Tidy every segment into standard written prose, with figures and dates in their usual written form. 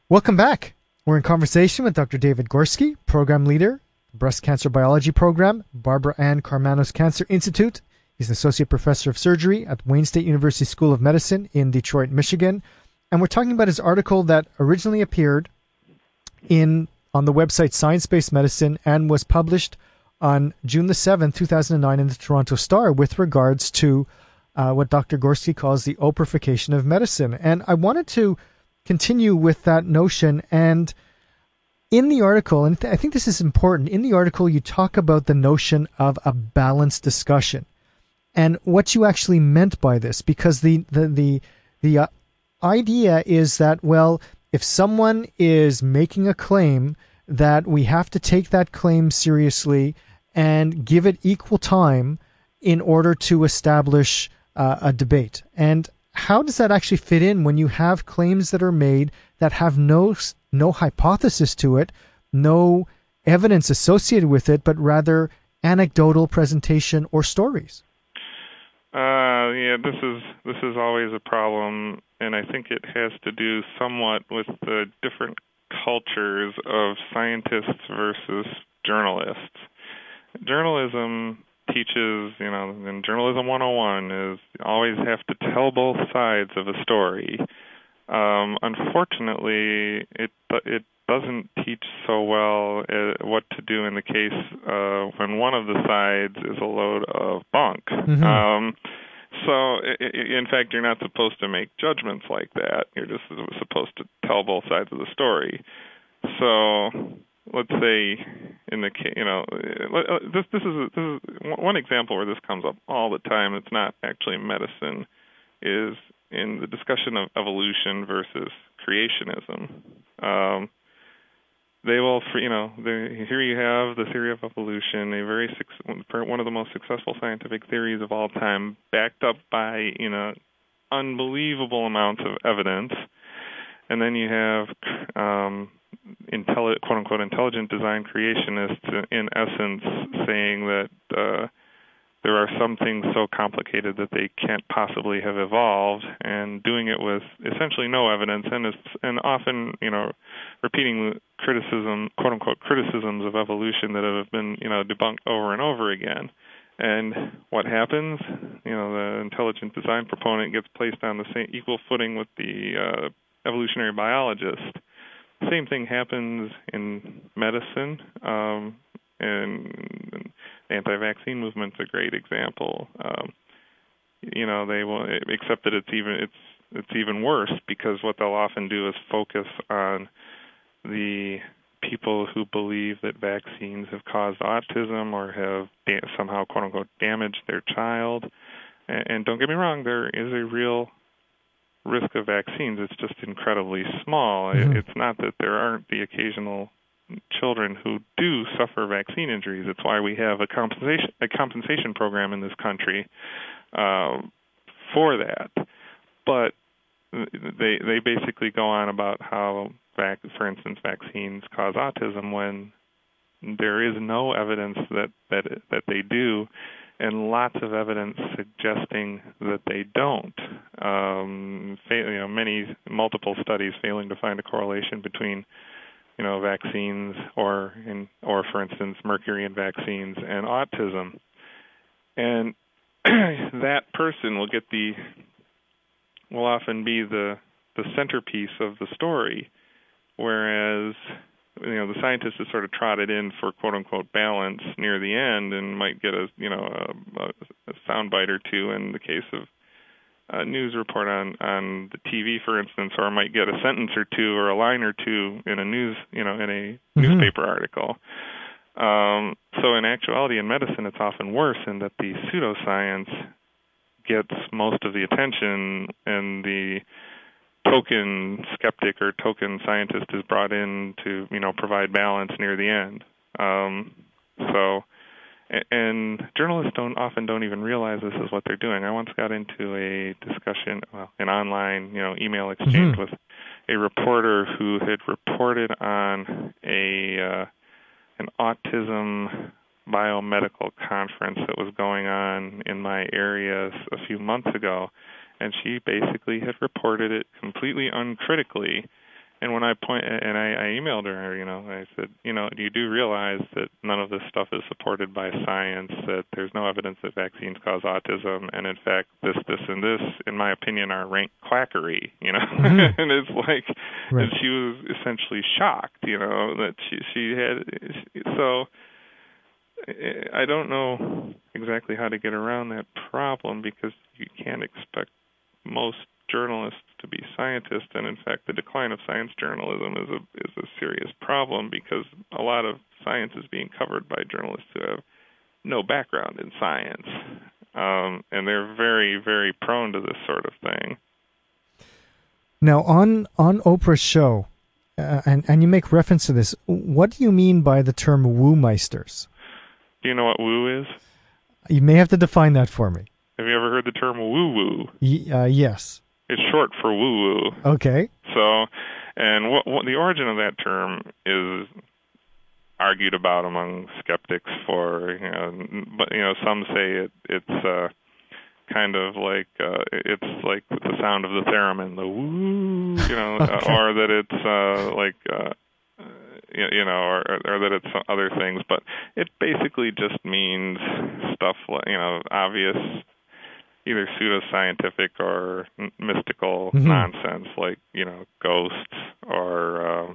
Welcome back. We're in conversation with Dr. David Gorski, Program Leader, Breast Cancer Biology Program, Barbara Ann Karmanos Cancer Institute. He's an Associate Professor of Surgery at Wayne State University School of Medicine in Detroit, Michigan. And we're talking about his article that originally appeared on the website Science Based Medicine and was published on June the 7th, 2009 in the Toronto Star with regards to what Dr. Gorski calls the Oprahfication of medicine. And I wanted to continue with that notion. And in the article, and I think this is important, in the article you talk about the notion of a balanced discussion and what you actually meant by this, because the idea is that, well, if someone is making a claim, that we have to take that claim seriously and give it equal time in order to establish a debate. And how does that actually fit in when you have claims that are made that have no hypothesis to it, no evidence associated with it, but rather anecdotal presentation or stories? Yeah, this is always a problem, and I think it has to do somewhat with the different cultures of scientists versus journalists. Journalism teaches, in Journalism 101 is you always have to tell both sides of a story. Unfortunately, it doesn't teach so well what to do in the case when one of the sides is a load of bunk. Mm-hmm. In fact, you're not supposed to make judgments like that. You're just supposed to tell both sides of the story. So let's say in the case, this is one example where this comes up all the time. It's not actually medicine, is in the discussion of evolution versus creationism. They will, here you have the theory of evolution, one of the most successful scientific theories of all time, backed up by unbelievable amounts of evidence, and then you have quote unquote intelligent design creationists, in essence, saying that there are some things so complicated that they can't possibly have evolved, and doing it with essentially no evidence, and often repeating quote unquote criticisms of evolution that have been debunked over and over again. And what happens? The intelligent design proponent gets placed on the same equal footing with the evolutionary biologist. Same thing happens in medicine. And the anti-vaccine movement's a great example. They will accept that it's even worse, because what they'll often do is focus on the people who believe that vaccines have caused autism or have somehow, quote unquote, damaged their child. And don't get me wrong, there is a real risk of vaccines. It's just incredibly small. Mm-hmm. It's not that there aren't the occasional children who do suffer vaccine injuries. It's why we have a compensation program in this country for that. But they basically go on about how, for instance, vaccines cause autism when there is no evidence that they do, and lots of evidence suggesting that they don't. Multiple studies failing to find a correlation between vaccines or for instance, mercury in vaccines and autism. And that person will often be the centerpiece of the story, whereas the scientist is sort of trotted in for quote unquote balance near the end and might get a soundbite or two in the case of a news report on the TV, for instance, or might get a sentence or two or a line or two in a mm-hmm. newspaper article. So in actuality, in medicine, it's often worse in that the pseudoscience gets most of the attention, and the token skeptic or token scientist is brought in to provide balance near the end. And journalists often don't even realize this is what they're doing. I once got into a discussion, an online, email exchange mm-hmm. with a reporter who had reported on an autism biomedical conference that was going on in my area a few months ago, and she basically had reported it completely uncritically And when I emailed her, I said, you do realize that none of this stuff is supported by science, that there's no evidence that vaccines cause autism, and in fact, this, and this, in my opinion, are rank quackery, Mm-hmm. And it's like, Right. and she was essentially shocked, that she had, so I don't know exactly how to get around that problem, because you can't expect most journalists to be scientists, and in fact the decline of science journalism is a serious problem, because a lot of science is being covered by journalists who have no background in science, and they're very, very prone to this sort of thing. Now, on Oprah's show, and you make reference to this, what do you mean by the term woo-meisters? Do you know what woo is? You may have to define that for me. Have you ever heard the term woo-woo? Yes. It's short for woo-woo. Okay. So, and what the origin of that term is argued about among skeptics for, but some say it's kind of like it's like the sound of the theremin, the woo, Okay. or that it's like or that it's other things, but it basically just means stuff like, obvious, either pseudoscientific or mystical nonsense, like, ghosts or,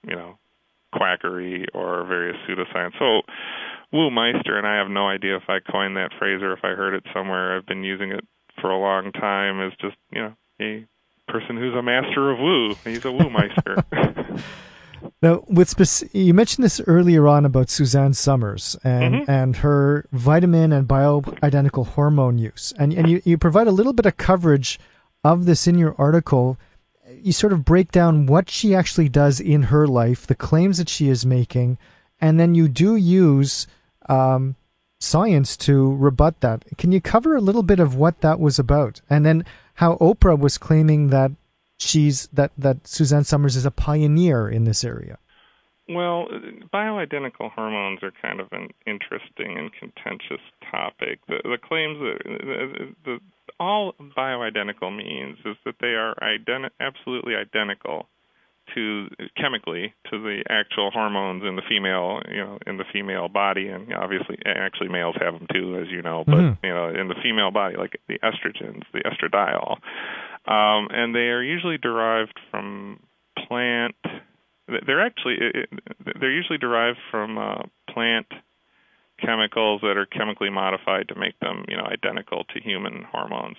quackery or various pseudoscience. So Woo-meister, and I have no idea if I coined that phrase or if I heard it somewhere. I've been using it for a long time, is just, a person who's a master of woo. He's a Woo-meister. Now, you mentioned this earlier on about Suzanne Somers and her vitamin and bioidentical hormone use, and you provide a little bit of coverage of this in your article. You sort of break down what she actually does in her life, the claims that she is making, and then you do use science to rebut that. Can you cover a little bit of what that was about, and then how Oprah was claiming that that Suzanne Somers is a pioneer in this area? Well, bioidentical hormones are kind of an interesting and contentious topic. The claims that all bioidentical means is that they are absolutely identical chemically to the actual hormones in the female body, and obviously, actually males have them too, as you know, but in the female body, like the estrogens, the estradiol. And they are usually derived from plant. They're usually derived from plant chemicals that are chemically modified to make them, identical to human hormones.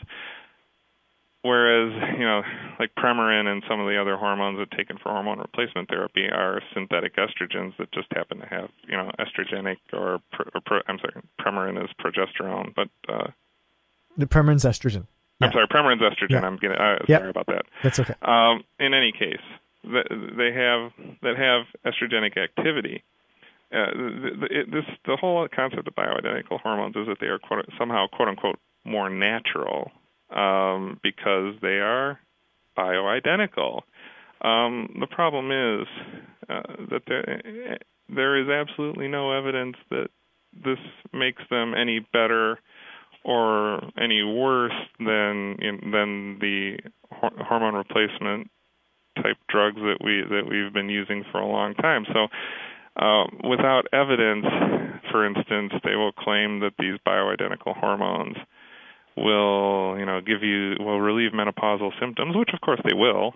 Whereas, like Premarin and some of the other hormones that are taken for hormone replacement therapy are synthetic estrogens that just happen to have, estrogenic Premarin is progesterone, but the Premarin's estrogen. I'm sorry, Premarin's estrogen. Yeah. Sorry about that. That's okay. In any case, they have estrogenic activity. The whole concept of bioidentical hormones is that they are somehow quote unquote more natural because they are bioidentical. The problem is that there is absolutely no evidence that this makes them any better or any worse than the hormone replacement type drugs that we've been using for a long time. So without evidence, for instance, they will claim that these bioidentical hormones will relieve menopausal symptoms, which of course they will.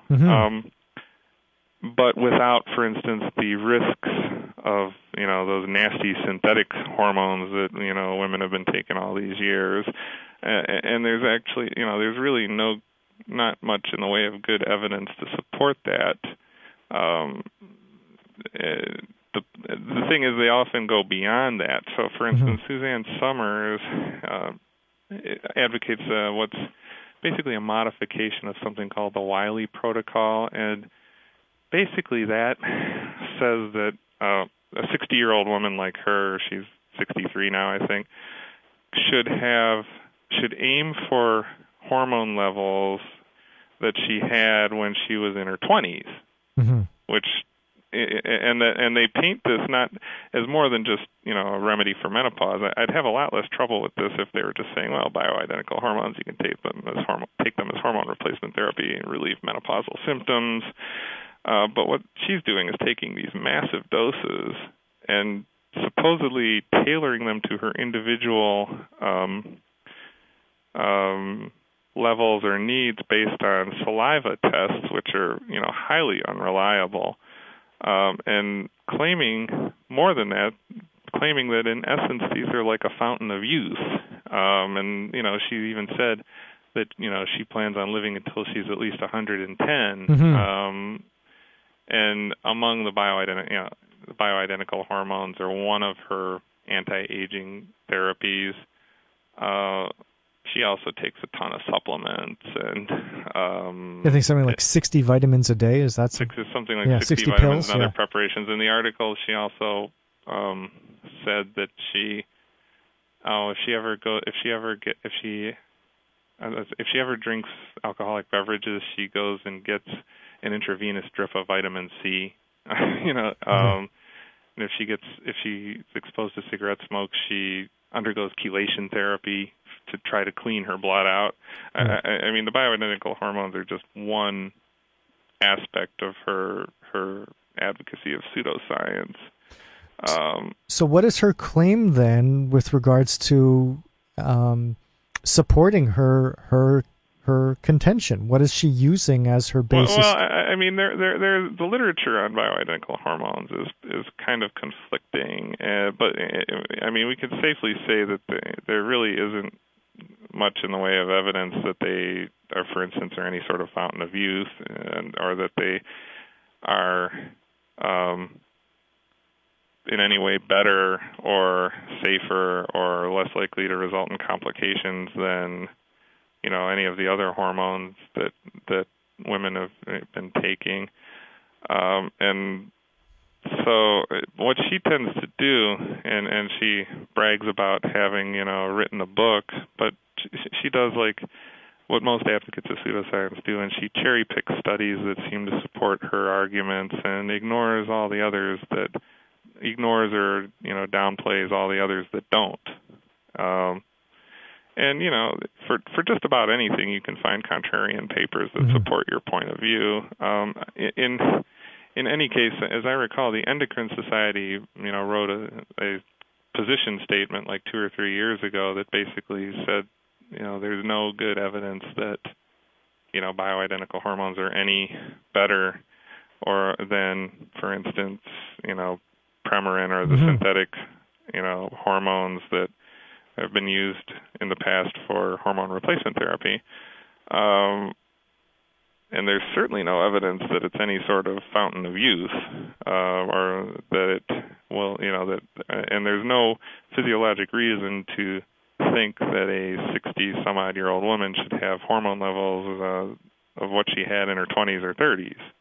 But without, for instance, the risks of those nasty synthetic hormones that women have been taking all these years, and there's actually there's really not much in the way of good evidence to support that. The thing is, they often go beyond that. So, for instance, Suzanne Somers advocates what's basically a modification of something called the Wiley Protocol, and basically that says that a 60-year-old woman like her, she's 63 now, I think, should aim for hormone levels that she had when she was in her 20s, which and they paint this not as more than just a remedy for menopause. I'd have a lot less trouble with this if they were just saying, well, bioidentical hormones, you can take them as hormone replacement therapy and relieve menopausal symptoms. But what she's doing is taking these massive doses and supposedly tailoring them to her individual levels or needs based on saliva tests, which are, highly unreliable, and claiming more than that, claiming that in essence these are like a fountain of youth. And she even said that she plans on living until she's at least 110. Mm-hmm. And among the bioidentical hormones are one of her anti-aging therapies. She also takes a ton of supplements, and I think something like 60 vitamins a day. Is that something like 60 vitamins pills, and other preparations? In the article, she also said that if she ever drinks alcoholic beverages, she goes and gets an intravenous drip of vitamin C. And if she's exposed to cigarette smoke, she undergoes chelation therapy to try to clean her blood out. I mean, the bioidentical hormones are just one aspect of her advocacy of pseudoscience. So what is her claim then with regards to supporting her contention? What is she using as her basis? Well, I mean, the literature on bioidentical hormones is kind of conflicting, but I mean, we could safely say that there really isn't much in the way of evidence that they are, for instance, are any sort of fountain of youth, or that they are in any way better or safer or less likely to result in complications than any of the other hormones that women have been taking. And so what she tends to do, and she brags about having, written a book, but she does like what most advocates of pseudoscience do, and she cherry picks studies that seem to support her arguments and ignores all the others or downplays all the others that don't. And for just about anything, you can find contrarian papers that support your point of view. In any case, as I recall, the Endocrine Society, wrote a position statement like 2 or 3 years ago that basically said, there's no good evidence that, bioidentical hormones are any better or than, for instance, Premarin or the synthetic, hormones that have been used in the past for hormone replacement therapy. And there's certainly no evidence that it's any sort of fountain of youth, or that it will, and there's no physiologic reason to think that a 60-some-odd-year-old woman should have hormone levels of what she had in her 20s or 30s.